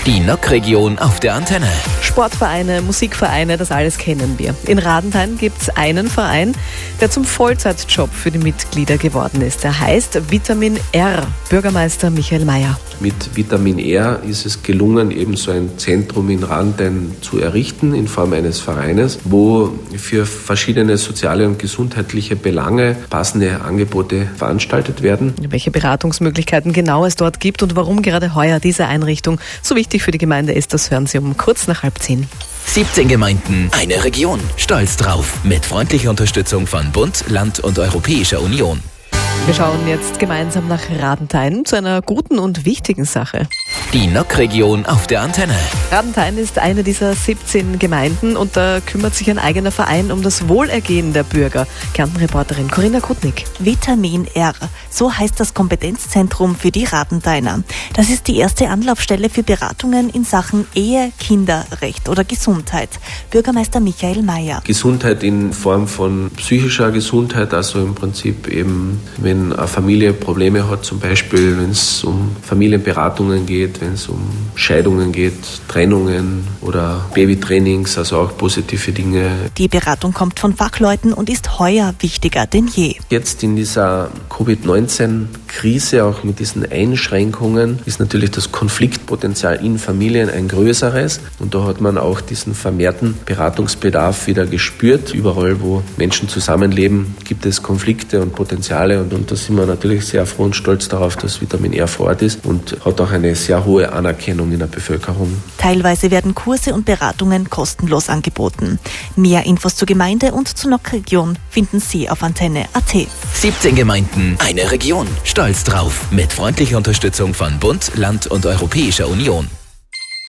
Die NOK-Region auf der Antenne. Sportvereine, Musikvereine, das alles kennen wir. In Radenthein gibt es einen Verein, der zum Vollzeitjob für die Mitglieder geworden ist. Der heißt Vitamin R. Bürgermeister Michael Mayer. Mit Vitamin R ist es gelungen, eben so ein Zentrum in Radenthein zu errichten in Form eines Vereines, wo für verschiedene soziale und gesundheitliche Belange passende Angebote veranstaltet werden. Welche Beratungsmöglichkeiten genau es dort gibt und warum gerade heuer diese Einrichtung so wichtig für die Gemeinde ist, das hören Sie um kurz nach 9:30. 17 Gemeinden, eine Region. Stolz drauf. Mit freundlicher Unterstützung von Bund, Land und Europäischer Union. Wir schauen jetzt gemeinsam nach Radenthein zu einer guten und wichtigen Sache. Die NOK-Region auf der Antenne. Radenthein ist eine dieser 17 Gemeinden und da kümmert sich ein eigener Verein um das Wohlergehen der Bürger. Kärnten-Reporterin Corinna Kutnik. Vitamin R, so heißt das Kompetenzzentrum für die Radentheiner. Das ist die erste Anlaufstelle für Beratungen in Sachen Ehe, Kinderrecht oder Gesundheit. Bürgermeister Michael Mayer. Gesundheit in Form von psychischer Gesundheit, also im Prinzip eben, wenn eine Familie Probleme hat, zum Beispiel wenn es um Familienberatungen geht, wenn es um Scheidungen geht, Trennungen oder Babytrainings, also auch positive Dinge. Die Beratung kommt von Fachleuten und ist heuer wichtiger denn je. Jetzt in dieser Covid-19-Krise, auch mit diesen Einschränkungen, ist natürlich das Konfliktpotenzial in Familien ein größeres. Und da hat man auch diesen vermehrten Beratungsbedarf wieder gespürt. Überall, wo Menschen zusammenleben, gibt es Konflikte und Potenziale. Und da sind wir natürlich sehr froh und stolz darauf, dass Vitamin R vor Ort ist und hat auch eine sehr hohe Anerkennung in der Bevölkerung. Teilweise werden Kurse und Beratungen kostenlos angeboten. Mehr Infos zur Gemeinde und zur NOK-Region finden Sie auf Antenne.at. 17 Gemeinden, eine Region. Stolz drauf. Mit freundlicher Unterstützung von Bund, Land und Europäischer Union.